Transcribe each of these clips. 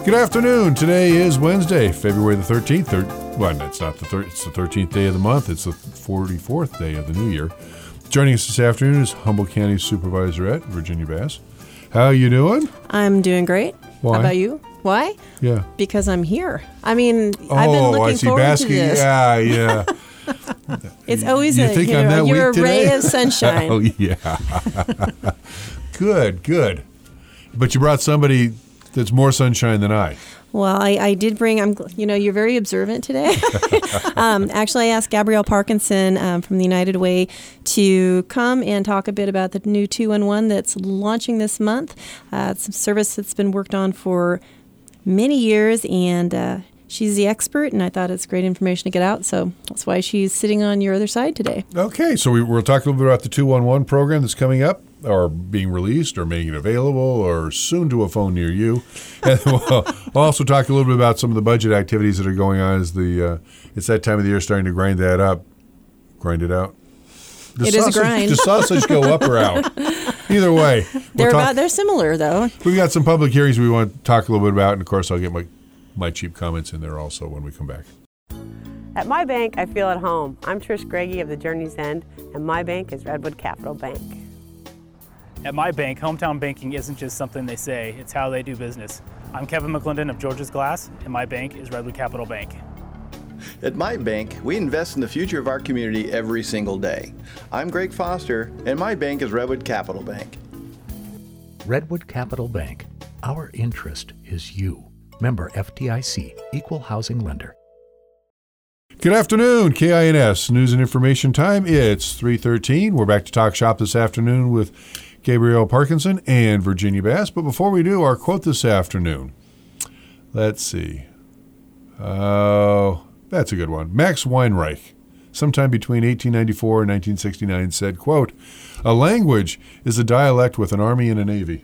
Good afternoon. Today is Wednesday, February the 13th. Well, it's not the 13th. It's the 13th day of the month. It's the 44th day of the new year. Joining us this afternoon is Humboldt County Supervisor Virginia Bass. How you doing? I'm doing great. Why? How about you? Why? Yeah. Because I'm here. I mean, I've been looking forward to this. Yeah. It's always you're a ray of sunshine. Oh, yeah. Good. But you brought somebody that's more sunshine than I. Well, I did bring, you're very observant today. Actually, I asked Gabrielle Parkinson from the United Way to come and talk a bit about the new 211 that's launching this month. It's a service that's been worked on for many years, and she's the expert, and I thought it's great information to get out, so that's why she's sitting on your other sside today. Okay, so we'll talk a little bit about the 211 program that's coming up, or being released, or making it available, or soon to a phone near you. And we'll also talk a little bit about some of the budget activities that are going on as it's that time of the year starting to grind it out. It is a grind. Does sausage go up or out? Either way. They're similar, though. We've got some public hearings we want to talk a little bit about, and of course I'll get my cheap comments in there also when we come back. At my bank, I feel at home. I'm Trish Greggy of the Journey's End, and my bank is Redwood Capital Bank. At my bank, hometown banking isn't just something they say, it's how they do business. I'm Kevin McClendon of George's Glass, and my bank is Redwood Capital Bank. At my bank, we invest in the future of our community every single day. I'm Greg Foster, and my bank is Redwood Capital Bank. Redwood Capital Bank. Our interest is you. Member FDIC, Equal Housing Lender. Good afternoon, KINS News and Information Time. It's 3:13. We're back to Talk Shop this afternoon with Gabrielle Parkinson and Virginia Bass. But before we do, our quote this afternoon. Let's see. Oh, that's a good one. Max Weinreich, sometime between 1894 and 1969, said, quote, "A language is a dialect with an army and a navy."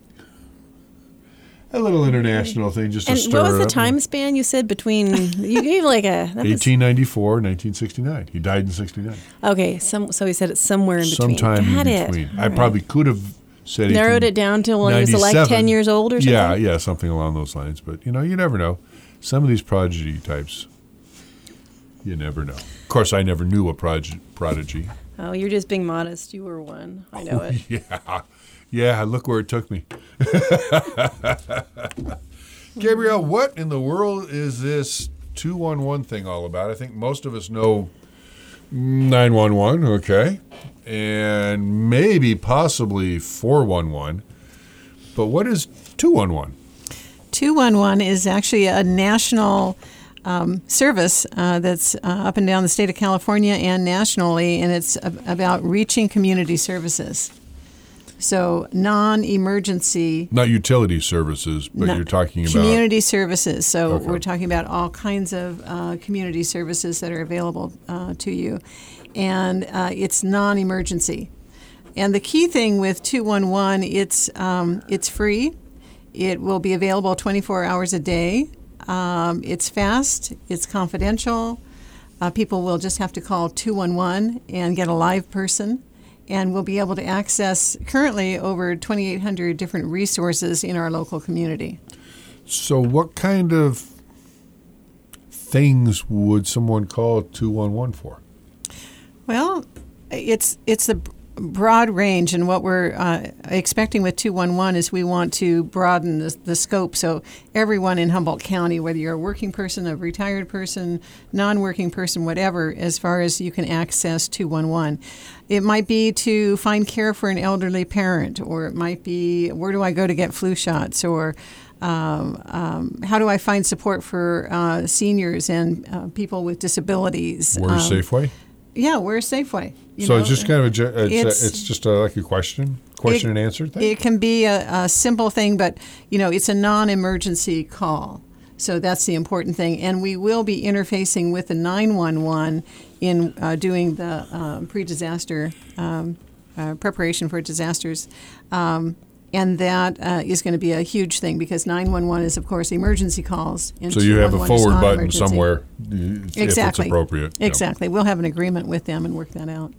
A little international thing just to stir it up. And what was the time span you said between, you gave like a... 1894, 1969. He died in 69. Okay, so he said it's somewhere in between. Sometime in between. I probably could have said narrowed it down to when he was like 10 years old or something? Yeah, something along those lines. But, you never know. Some of these prodigy types, you never know. Of course, I never knew a prodigy. Oh, you're just being modest. You were one. I know it. Yeah, look where it took me. Gabrielle, what in the world is this 211 thing all about? I think most of us know 911, okay, and maybe possibly 411. But what is 211? 211 is actually a national service that's up and down the state of California and nationally, and it's about reaching community services. So non-emergency... Not utility services, but you're talking about... Community services. So okay. We're talking about all kinds of community services that are available to you. And it's non-emergency. And the key thing with 211, it's free. It will be available 24 hours a day. It's fast. It's confidential. People will just have to call 211 and get a live person. And we'll be able to access currently over 2,800 different resources in our local community. So what kind of things would someone call 211 for? Well, it's a broad range, and what we're expecting with 211 is we want to broaden the scope. So everyone in Humboldt County, whether you're a working person, a retired person, non-working person, whatever, as far as you can access 211. It might be to find care for an elderly parent, or it might be, where do I go to get flu shots, or how do I find support for seniors and people with disabilities? Where's Safeway? Yeah, where's Safeway? So it's just kind of it's just like a question and answer thing? It can be a simple thing, but, it's a non-emergency call. So that's the important thing. And we will be interfacing with the 911 in doing the pre-disaster preparation for disasters. And that is going to be a huge thing because 911 is, of course, emergency calls. So you have a forward button somewhere if it's appropriate. Exactly. We'll have an agreement with them and work that out.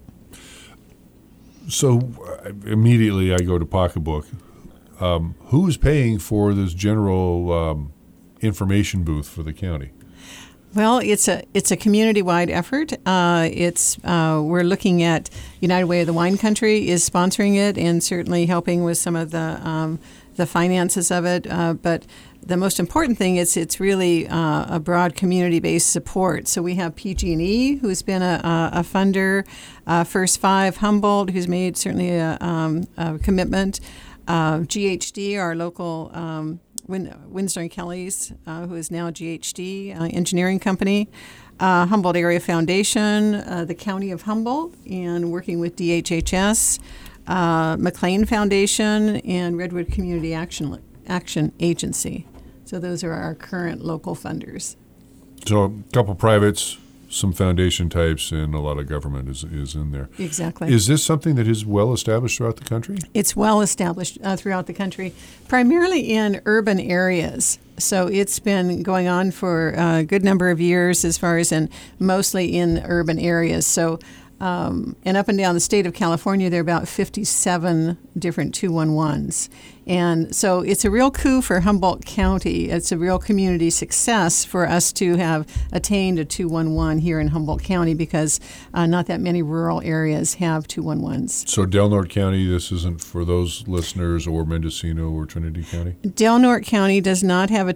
So immediately I go to Pocketbook. Who's paying for this general information booth for the county? Well, it's a community-wide effort. We're looking at United Way of the Wine Country is sponsoring it and certainly helping with some of the finances of it. But the most important thing is it's really a broad community-based support. So we have PG&E, who's been a funder, First Five Humboldt, who's made certainly a commitment, GHD, our local Winsor and Kelly's, who is now GHD engineering company, Humboldt Area Foundation, the County of Humboldt, and working with DHHS, McLean Foundation, and Redwood Community Action Agency. So those are our current local funders. So a couple privates, some foundation types, and a lot of government is in there. Exactly. Is this something that is well established throughout the country? It's well established throughout the country, primarily in urban areas. So it's been going on for a good number of years as far as mostly in urban areas. So and up and down the state of California, there are about 57 different 211s. And so it's a real coup for Humboldt County. It's a real community success for us to have attained a 211 here in Humboldt County because not that many rural areas have 211s. So Del Norte County, this isn't for those listeners, or Mendocino or Trinity County? Del Norte County does not have a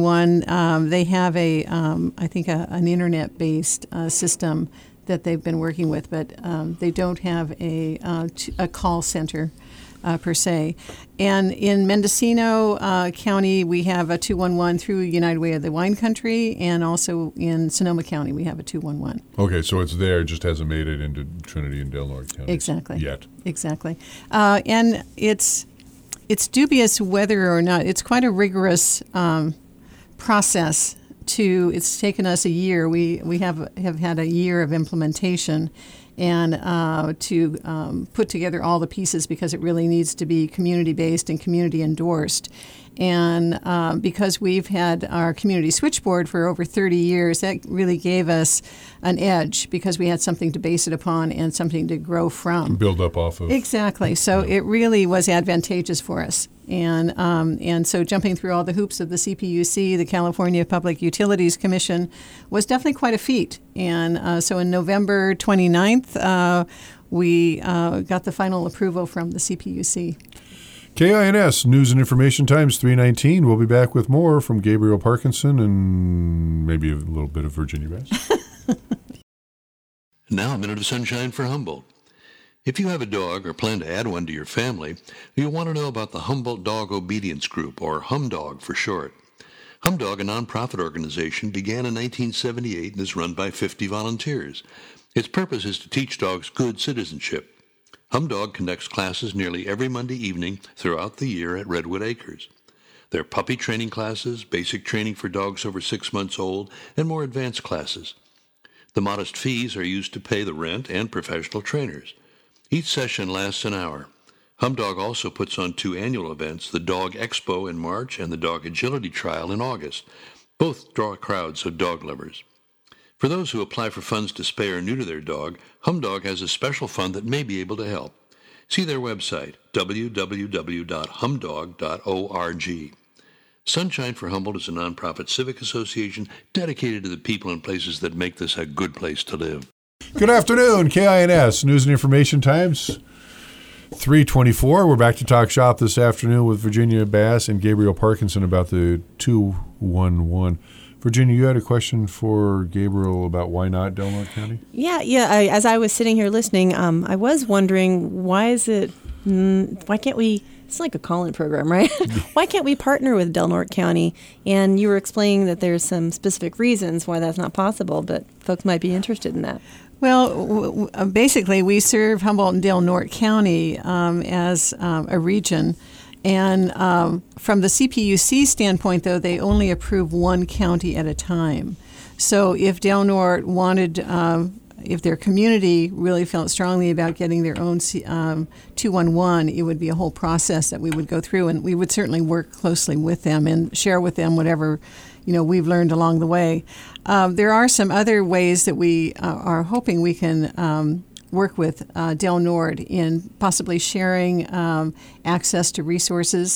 211. They have I think an internet-based system that they've been working with, but they don't have a call center per se. And in Mendocino County, we have a 211 through United Way of the Wine Country, and also in Sonoma County, we have a 211. Okay, so it's there, just hasn't made it into Trinity and Del Norte County yet. Exactly. And it's dubious whether or not, it's quite a rigorous process. It's taken us a year. We have had a year of implementation, and to put together all the pieces because it really needs to be community-based and community-endorsed. And because we've had our community switchboard for over 30 years, that really gave us an edge because we had something to base it upon and something to grow from. Build up off of. Exactly. So it really was advantageous for us. And so jumping through all the hoops of the CPUC, the California Public Utilities Commission, was definitely quite a feat. And so in November 29th, we got the final approval from the CPUC. KINS News and Information Times 319. We'll be back with more from Gabriel Parkinson and maybe a little bit of Virginia Bass. Now a minute of sunshine for Humboldt. If you have a dog or plan to add one to your family, you'll want to know about the Humboldt Dog Obedience Group, or HumDog for short. HumDog, a nonprofit organization, began in 1978 and is run by 50 volunteers. Its purpose is to teach dogs good citizenship. HumDog conducts classes nearly every Monday evening throughout the year at Redwood Acres. There are puppy training classes, basic training for dogs over 6 months old, and more advanced classes. The modest fees are used to pay the rent and professional trainers. Each session lasts an hour. HumDog also puts on 2 annual events, the Dog Expo in March and the Dog Agility Trial in August. Both draw crowds of dog lovers. For those who apply for funds to spay or neuter their dog, HumDog has a special fund that may be able to help. See their website, www.humdog.org. Sunshine for Humboldt is a nonprofit civic association dedicated to the people and places that make this a good place to live. Good afternoon, KINS News and Information Times 324. We're back to Talk Shop this afternoon with Virginia Bass and Gabriel Parkinson about the 211. Virginia, you had a question for Gabriel about why not Del Norte County? Yeah. As I was sitting here listening, I was wondering why can't we? It's like a call-in program, right? Why can't we partner with Del Norte County? And you were explaining that there's some specific reasons why that's not possible, but folks might be interested in that. Well, basically, we serve Humboldt and Del Norte County as a region. And from the CPUC standpoint, though, they only approve one county at a time. So if Del Norte wanted, if their community really felt strongly about getting their own 211, it would be a whole process that we would go through. And we would certainly work closely with them and share with them whatever we've learned along the way. There are some other ways that we are hoping we can work with Del Norte in possibly sharing access to resources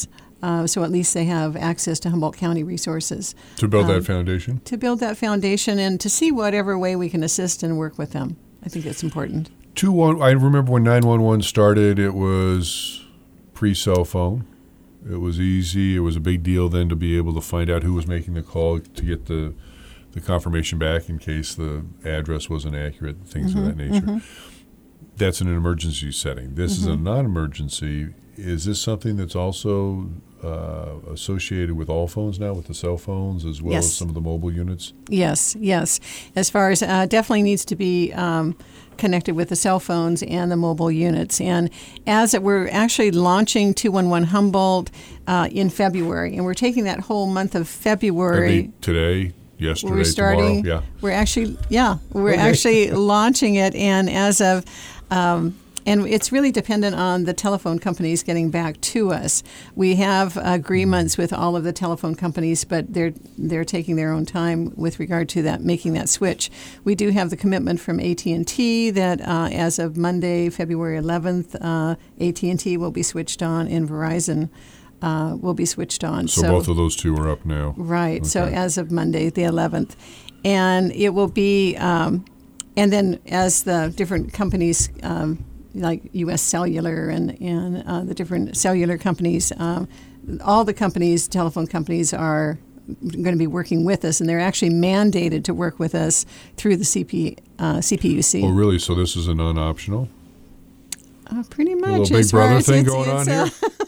so at least they have access to Humboldt County resources. To build that foundation? To build that foundation and to see whatever way we can assist and work with them. I think it's important. I remember when 911 started, it was pre-cell phone. It was easy. It was a big deal then to be able to find out who was making the call, to get the confirmation back in case the address wasn't accurate, things of that nature. That's in an emergency setting. This is a non-emergency. Is this something that's also associated with all phones now, with the cell phones as well as some of the mobile units? Yes. As far as definitely needs to be connected with the cell phones and the mobile units. And as we're actually launching 211 Humboldt in February, and we're taking that whole month of February. Today? Yesterday, we're starting, tomorrow, we're actually launching it, and as of, and it's really dependent on the telephone companies getting back to us. We have agreements with all of the telephone companies, but they're taking their own time with regard to that, making that switch. We do have the commitment from AT&T that as of Monday, February 11th, AT&T will be switched on, and Verizon will be switched on. So both of those two are up now. Right. Okay. So as of Monday, the 11th. And it will be, and then as the different companies, like U.S. Cellular and the different cellular companies, all the companies, telephone companies, are going to be working with us, and they're actually mandated to work with us through the CPUC. Oh, really? So this is a non-optional? Pretty much. A little Big Brother thing going on here?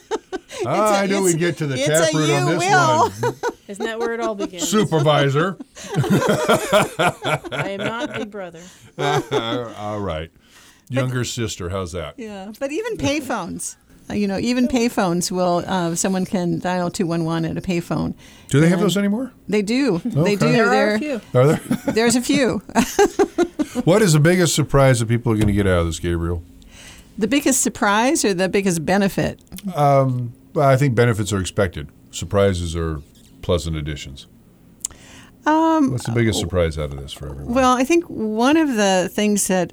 I knew we'd get to the taproot on this one. Isn't that where it all begins? Supervisor. I am not Big Brother. All right. Younger sister, how's that? Yeah, but even payphones. Even payphones will, someone can dial 211 at a payphone. Do they have those anymore? They do. Okay. They do. There are a few. Are there? There's a few. What is the biggest surprise that people are going to get out of this, Gabriel? The biggest surprise or the biggest benefit? Well, I think benefits are expected. Surprises are pleasant additions. What's the biggest surprise out of this for everyone? Well, I think one of the things that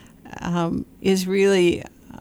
is really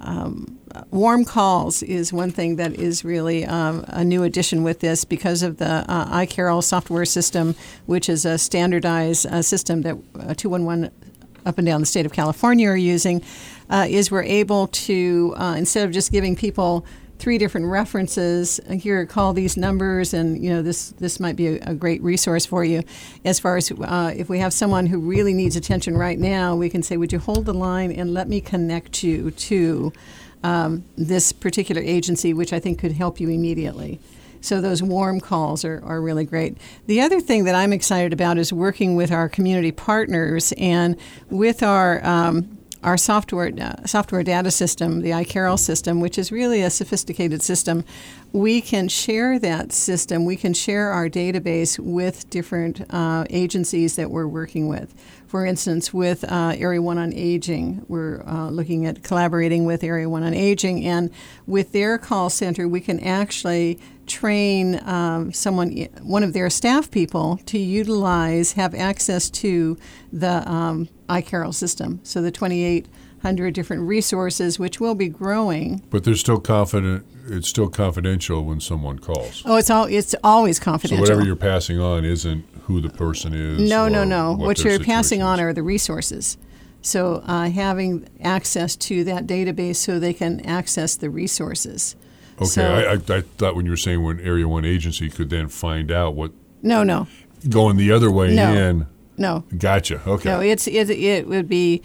warm calls is one thing that is really a new addition with this because of the iCarol software system, which is a standardized system that 211 up and down the state of California are using, is we're able to, instead of just giving people 3 different references, here, call these numbers, and this might be a great resource for you. As far as if we have someone who really needs attention right now, we can say, would you hold the line and let me connect you to this particular agency, which I think could help you immediately. So those warm calls are really great. The other thing that I'm excited about is working with our community partners and with our software data system, the iCarol system, which is really a sophisticated system. We can share that system. We can share our database with different agencies that we're working with. For instance, with Area 1 on Aging, we're looking at collaborating with Area 1 on Aging, and with their call center, we can actually train one of their staff people to have access to the iCarol system. So the 2,800 different resources, which will be growing. But they're still confident. It's still confidential when someone calls. Oh, it's always confidential. So whatever you're passing on isn't who the person is. No. What you're passing on is. are the resources. So having access to that database so they can access the resources. Okay, so, I thought when you were saying when Area 1 agency could then find out what. No. Going the other way in. No. Gotcha. Okay. No, it would be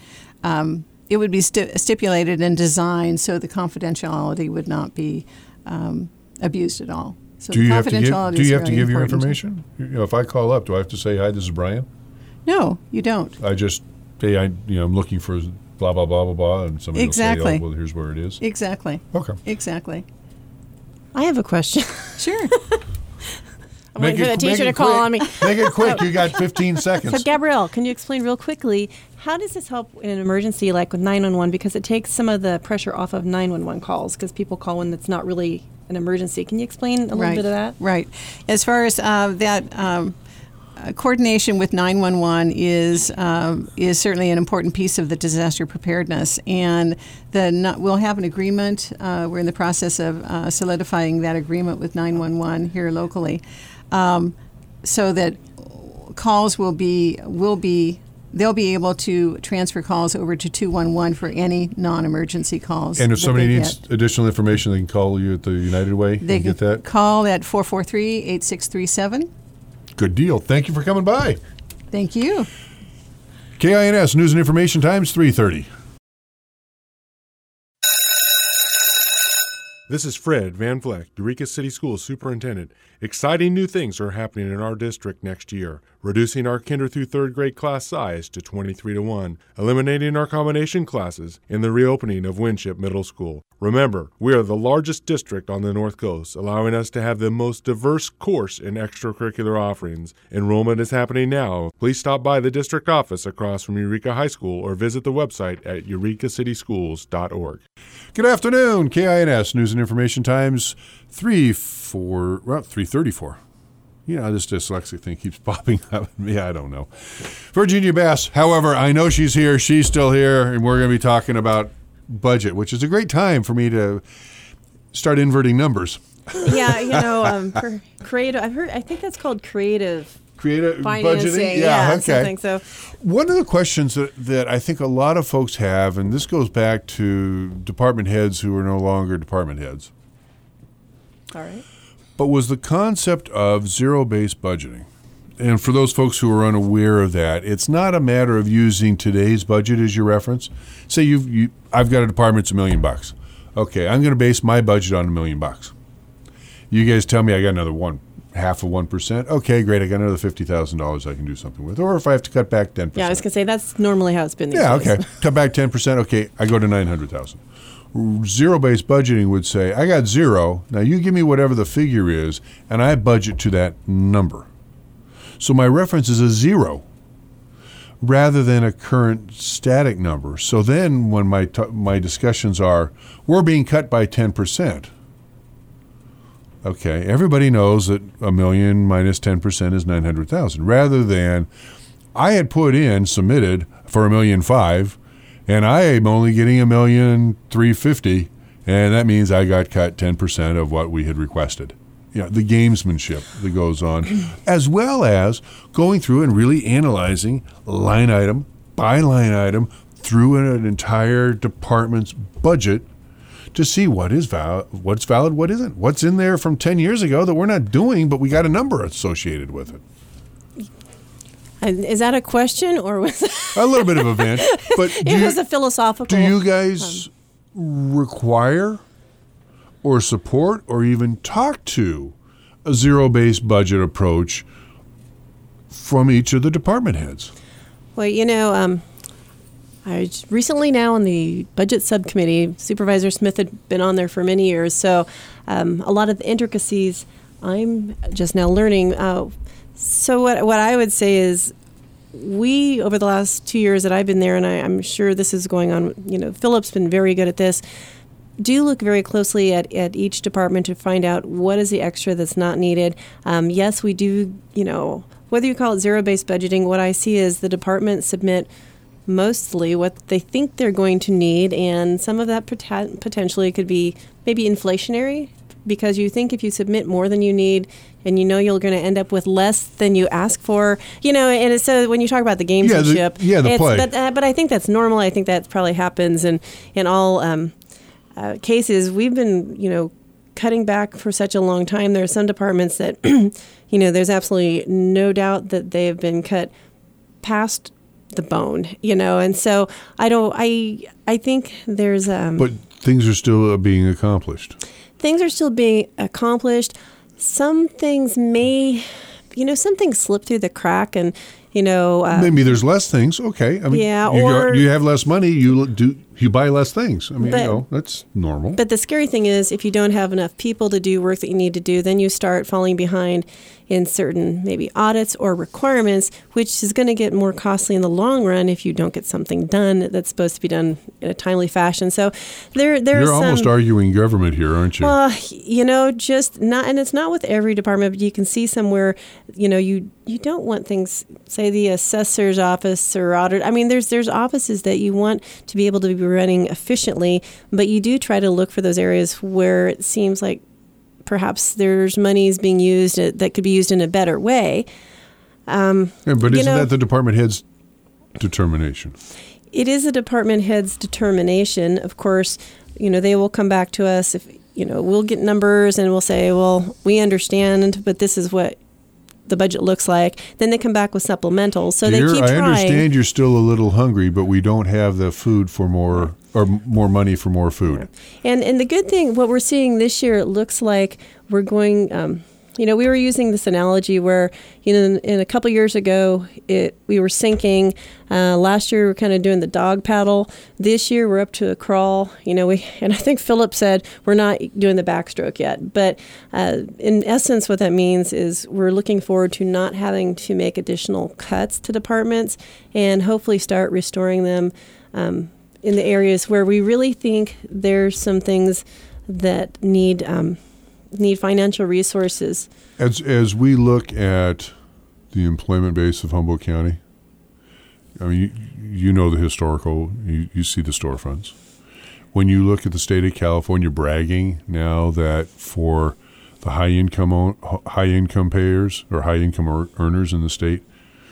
stipulated and designed so the confidentiality would not be abused at all. So do you have confidentiality to is give really your important. information? If I call up, do I have to say, hi, this is Brian? No, you don't. I just say, I'm looking for blah, blah, blah, blah, blah, and somebody will say, oh, well, here's where it is. Exactly. Okay. Exactly. I have a question. Sure. I'm waiting for the teacher to call on me. Make it quick. You got 15 seconds. So, Gabrielle, can you explain real quickly, how does this help in an emergency like with 911? Because it takes some of the pressure off of 911 calls because people call when it's not really an emergency. Can you explain a little bit of that? Right. As far as that coordination with 911 is certainly an important piece of the disaster preparedness, and we'll have an agreement. We're in the process of solidifying that agreement with 911 here locally, so that calls they'll be able to transfer calls over to 211 for any non-emergency calls. And if somebody needs additional information, they can call you at the United Way they and get that? Call at 443-8637. Good deal. Thank you for coming by. Thank you. KINS News and Information Times, 3:30. This is Fred Van Vleck, Eureka City Schools Superintendent. Exciting new things are happening in our district next year. Reducing our kinder through third grade class size to 23-1, eliminating our combination classes, and the reopening of Winship Middle School. Remember, we are the largest district on the North Coast, allowing us to have the most diverse course and extracurricular offerings. Enrollment is happening now. Please stop by the district office across from Eureka High School or visit the website at eurekacityschools.org. Good afternoon. KINS News and Information Times, 3:34. This dyslexic thing keeps popping up. Yeah, I don't know. Virginia Bass, however, I know she's here. She's still here, and we're going to be talking about budget, which is a great time for me to start inverting numbers. Yeah, for creative, I think that's called creative financing. Budgeting? Yeah, okay. Something, so. One of the questions that I think a lot of folks have, and this goes back to department heads who are no longer department heads. All right. But was the concept of zero-based budgeting. And for those folks who are unaware of that, it's not a matter of using today's budget as your reference. Say I've got a department that's $1 million. Okay, I'm going to base my budget on $1 million. You guys tell me I got another 0.5%. Okay, great. I got another $50,000 I can do something with. Or if I have to cut back 10%. Yeah, I was going to say that's normally how it's been these days. Yeah, okay. Cut back 10%. Okay, I go to $900,000. Zero-based budgeting would say, I got zero. Now you give me whatever the figure is, and I budget to that number. So my reference is a zero rather than a current static number. So then when my discussions are, we're being cut by 10%. Okay, everybody knows that $1 million minus 10% is $900,000. Rather than, I had submitted for $1.5 million, and I am only getting $1,350,000, and that means I got cut 10% of what we had requested. The gamesmanship that goes on, as well as going through and really analyzing line item by line item through an entire department's budget to see what's valid, what isn't. What's in there from 10 years ago that we're not doing, but we got a number associated with it. Is that a question or was a little bit of a vent? But it was a philosophical. Do you guys require or support or even talk to a zero-based budget approach from each of the department heads? Well, I recently now on the budget subcommittee, Supervisor Smith had been on there for many years, so a lot of the intricacies I'm just now learning. So what I would say is we, over the last 2 years that I've been there, and I'm sure this is going on, Philip's been very good at this, do look very closely at each department to find out what is the extra that's not needed. Yes, we do, whether you call it zero-based budgeting, what I see is the departments submit mostly what they think they're going to need, and some of that potentially could be maybe inflationary, because you think if you submit more than you need and you're going to end up with less than you ask for, and so when you talk about the gamesmanship, the play. But I think that's normal. I think that probably happens in all cases. We've been, cutting back for such a long time. There are some departments that, there's absolutely no doubt that they have been cut past the bone, and so I think there's but things are still being accomplished. Things are still being accomplished. Some things some things slip through the crack, and maybe there's less things. Okay, yeah, you have less money. You do You buy less things. I mean, that's normal. But the scary thing is, if you don't have enough people to do work that you need to do, then you start falling behind in certain maybe audits or requirements, which is going to get more costly in the long run if you don't get something done that's supposed to be done in a timely fashion. So you're almost arguing government here, aren't you? Well, just not, and it's not with every department, but you can see somewhere, you don't want things, say the assessor's office or auditor. I mean, there's offices that you want to be able to be running efficiently, but you do try to look for those areas where it seems like perhaps there's monies being used that could be used in a better way. But isn't that the department head's determination? It is a department head's determination. Of course, they will come back to us if, we'll get numbers and we'll say, well, we understand, but this is what the budget looks like. Then they come back with supplementals. So they keep trying. I understand you're still a little hungry, but we don't have the food for more, or more money for more food. And the good thing, what we're seeing this year, it looks like we're going, we were using this analogy where, in a couple years ago, we were sinking. Last year, we were kind of doing the dog paddle. This year, we're up to a crawl. And I think Philip said we're not doing the backstroke yet. But in essence, what that means is we're looking forward to not having to make additional cuts to departments and hopefully start restoring them in the areas where we really think there's some things that need financial resources. As we look at the employment base of Humboldt County, I mean, you know the historical, you see the storefronts. When you look at the state of California bragging now that for the high income payers or high income earners in the state,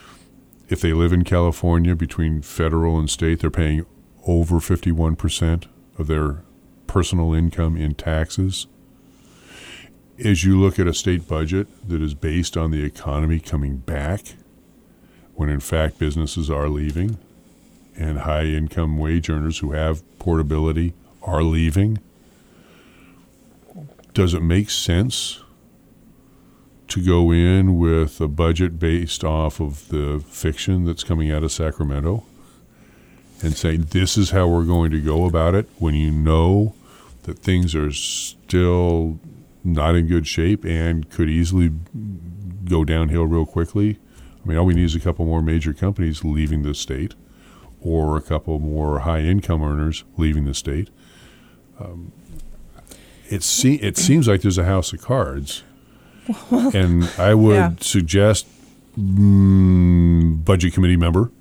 if they live in California, between federal and state, they're paying over 51% of their personal income in taxes. As you look at a state budget that is based on the economy coming back, when in fact businesses are leaving and high-income wage earners who have portability are leaving, does it make sense to go in with a budget based off of the fiction that's coming out of Sacramento and say, this is how we're going to go about it, when you know that things are still not in good shape and could easily go downhill real quickly? I mean, all we need is a couple more major companies leaving the state or a couple more high-income earners leaving the state. It seems like there's a house of cards. And I would suggest, budget committee member,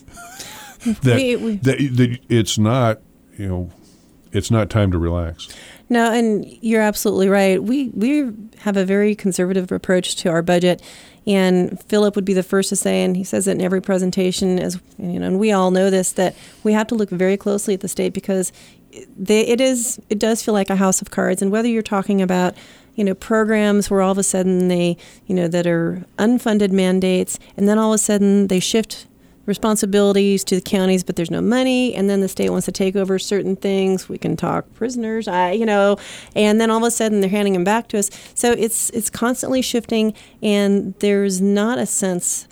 that it's not, it's not time to relax. No, and you're absolutely right. We have a very conservative approach to our budget, and Philip would be the first to say, and he says it in every presentation, and we all know this, that we have to look very closely at the state because it does feel like a house of cards. And whether you're talking about programs where all of a sudden they that are unfunded mandates, and then all of a sudden they shift responsibilities to the counties, but there's no money, and then the state wants to take over certain things. We can talk prisoners, and then all of a sudden they're handing them back to us. So it's constantly shifting, and there's not a sense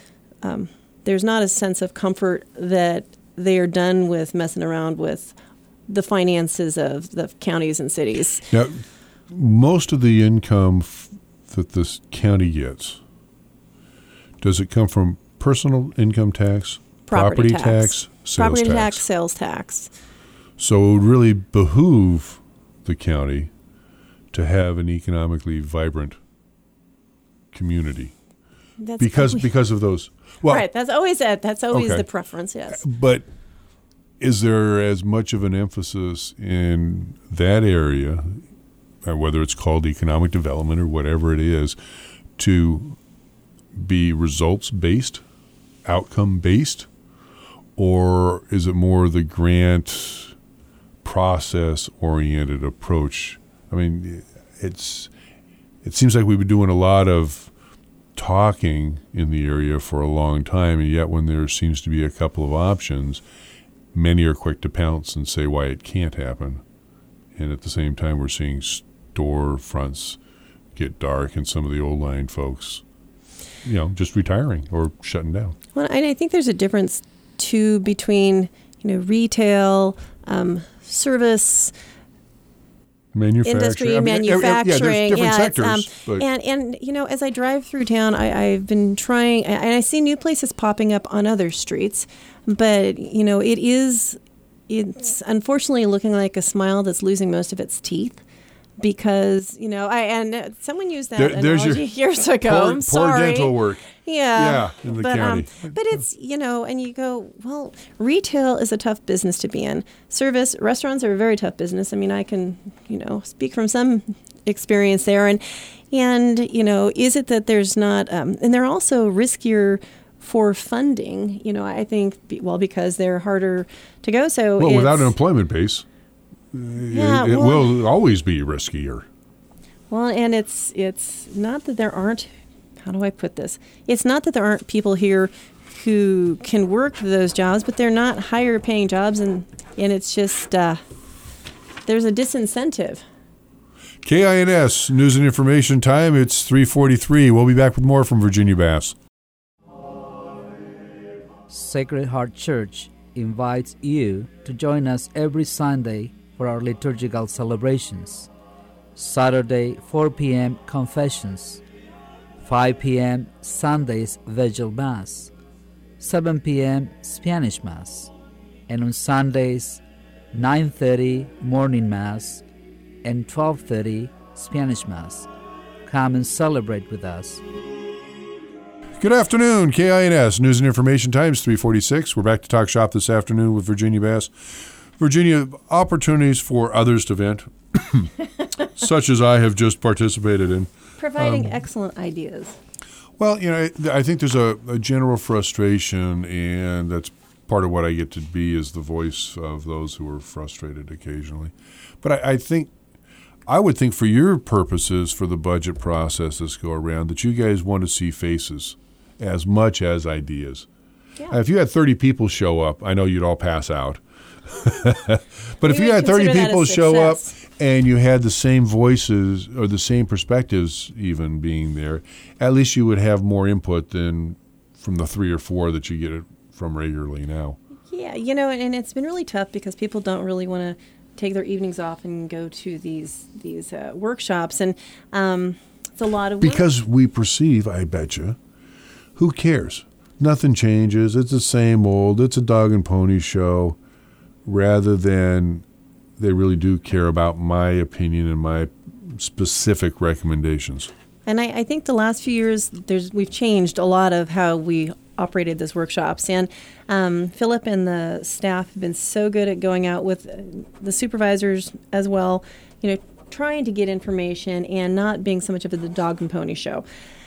of comfort that they are done with messing around with the finances of the counties and cities. Now, most of the income that this county gets, does it come from personal income tax, property tax, sales tax? So it would really behoove the county to have an economically vibrant community. Because of those. Well, right. That's always the preference. Yes. But is there as much of an emphasis in that area, whether it's called economic development or whatever it is, to be results-based, outcome-based, or is it more the grant process-oriented approach? I mean, it seems like we've been doing a lot of talking in the area for a long time, and yet when there seems to be a couple of options, many are quick to pounce and say why it can't happen. And at the same time, we're seeing storefronts get dark and some of the old line folks just retiring or shutting down. Well, and I think there's a difference too between retail, service Manufacturing. industry, manufacturing. There's different sectors. But And as I drive through town, I've been trying, and I see new places popping up on other streets, but it's unfortunately looking like a smile that's losing most of its teeth. Because someone used that analogy years ago. I'm sorry. Poor dental work. Yeah, in the county. But it's and you go, well, retail is a tough business to be in. Restaurants are a very tough business. I mean, I can speak from some experience there, and is it that there's not, and they're also riskier for funding. I think because they're harder to go. So without an employment base. It will always be riskier. Well, and it's not that there aren't, how do I put this? It's not that there aren't people here who can work those jobs, but they're not higher paying jobs, and it's just, there's a disincentive. KINS News and Information Time. It's 3:43. We'll be back with more from Virginia Bass. Sacred Heart Church invites you to join us every Sunday for our liturgical celebrations. Saturday, 4 p.m. Confessions, 5 p.m. Sunday's Vigil Mass, 7 p.m. Spanish Mass, and on Sundays, 9:30 Morning Mass and 12:30 Spanish Mass. Come and celebrate with us. Good afternoon, KINS News and Information Times, 3:46. We're back to Talk Shop this afternoon with Virginia Bass. Virginia, opportunities for others to vent, such as I have just participated in. Providing excellent ideas. Well, I think there's a general frustration, and that's part of what I get to be is the voice of those who are frustrated occasionally. But I would think for your purposes for the budget process this go around that you guys want to see faces as much as ideas. Yeah. If you had 30 people show up, I know you'd all pass out. But if you had 30 people show up and you had the same voices or the same perspectives even being there, at least you would have more input than from the 3 or 4 that you get from regularly now. Yeah, and it's been really tough because people don't really want to take their evenings off and go to these workshops, and it's a lot of work. Because we perceive, I betcha, who cares? Nothing changes. It's the same old. It's a dog and pony show. Rather than they really do care about my opinion and my specific recommendations. And I think the last few years, we've changed a lot of how we operated those workshops. And Philip and the staff have been so good at going out with the supervisors as well, trying to get information and not being so much of the dog and pony show.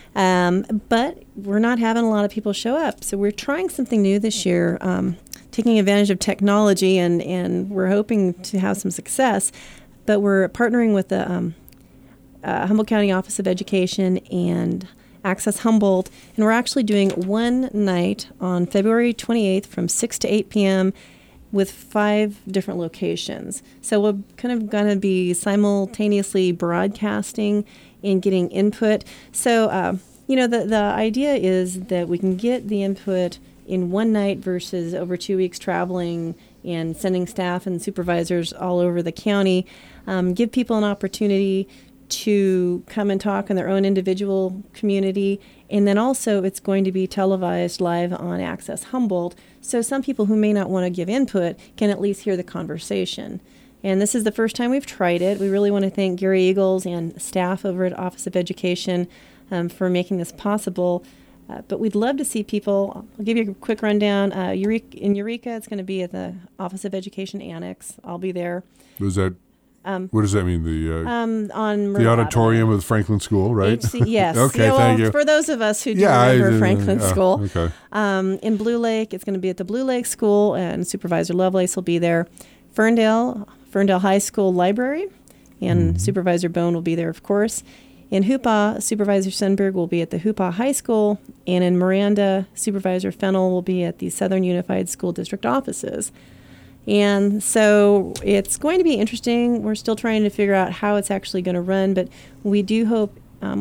But we're not having a lot of people show up. So we're trying something new this year, taking advantage of technology, and we're hoping to have some success. But we're partnering with the Humboldt County Office of Education and Access Humboldt, and we're actually doing one night on February 28th from 6 to 8 p.m. with 5 different locations. So we're kind of going to be simultaneously broadcasting and getting input. So, the idea is that we can get the input in one night versus over 2 weeks traveling and sending staff and supervisors all over the county, give people an opportunity to come and talk in their own individual community. And then also it's going to be televised live on Access Humboldt. So some people who may not want to give input can at least hear the conversation. And this is the first time we've tried it. We really want to thank Gary Eagles and staff over at Office of Education for making this possible. But we'd love to see people. I'll give you a quick rundown. In Eureka, it's going to be at the Office of Education Annex. I'll be there. What does that mean? On the auditorium of the Franklin School, right? Yes. Okay, thank you. For those of us who do remember Franklin School. Okay. In Blue Lake, it's going to be at the Blue Lake School, and Supervisor Lovelace will be there. Ferndale High School Library, and Supervisor Bone will be there, of course. In Hoopaw, Supervisor Sundberg will be at the Hoopaw High School, and in Miranda, Supervisor Fennell will be at the Southern Unified School District offices. And so it's going to be interesting. We're still trying to figure out how it's actually going to run, but we do hope, we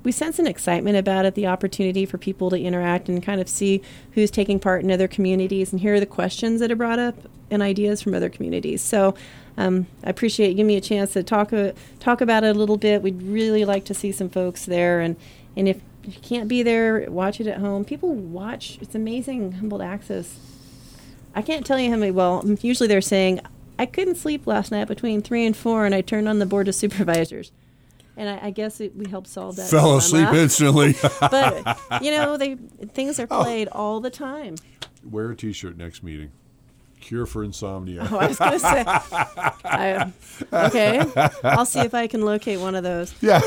we sense an excitement about it, the opportunity for people to interact and kind of see who's taking part in other communities and hear the questions that are brought up and ideas from other communities. So I appreciate you giving me a chance to talk about it a little bit. We'd really like to see some folks there, and if you can't be there, watch it at home. People watch. It's amazing, Humboldt Access. I can't tell you how many. Well, usually they're saying, I couldn't sleep last night between 3 and 4, and I turned on the Board of Supervisors. And I guess we helped solve that. Fell asleep instantly. But, things are played all the time. Wear a T-shirt next meeting. Cure for insomnia. Oh, I was going to say. Okay. I'll see if I can locate one of those. Yeah.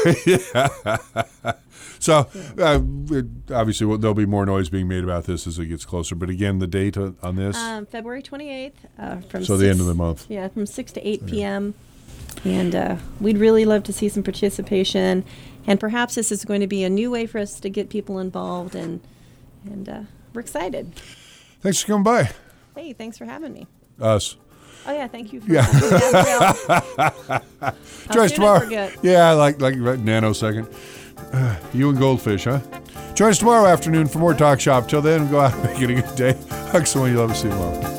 So, obviously, there'll be more noise being made about this as it gets closer. But again, the date on this? February 28th. The end of the month. Yeah, from 6 to 8 p.m. And we'd really love to see some participation. And perhaps this is going to be a new way for us to get people involved. And we're excited. Thanks for coming by. Hey, thanks for having me. Us. Oh, yeah, thank you for having me. Join us tomorrow. Yeah, like nanosecond. You and Goldfish, huh? Join us tomorrow afternoon for more Talk Shop. Till then, go out and make it a good day. Hugs someone you love to see tomorrow.